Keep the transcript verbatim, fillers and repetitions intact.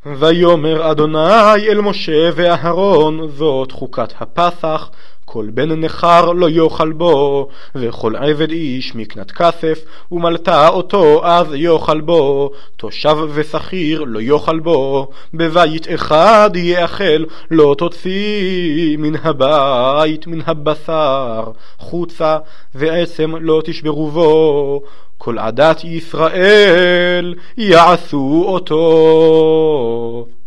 ויאמר אדוני אל משה ואהרון, זאת חוקת הפסח, כל בן נכר לא יאכל בו, וכל עבד איש מקנת כסף, ומלטה אותו אז יאכל בו, תושב ושכיר לא יאכל בו, בבית אחד יאכל, לא תוציא מן הבית מן הבשר חוצה, ועצם לא תשברו בו, כל עדת ישראל יעשו אותו.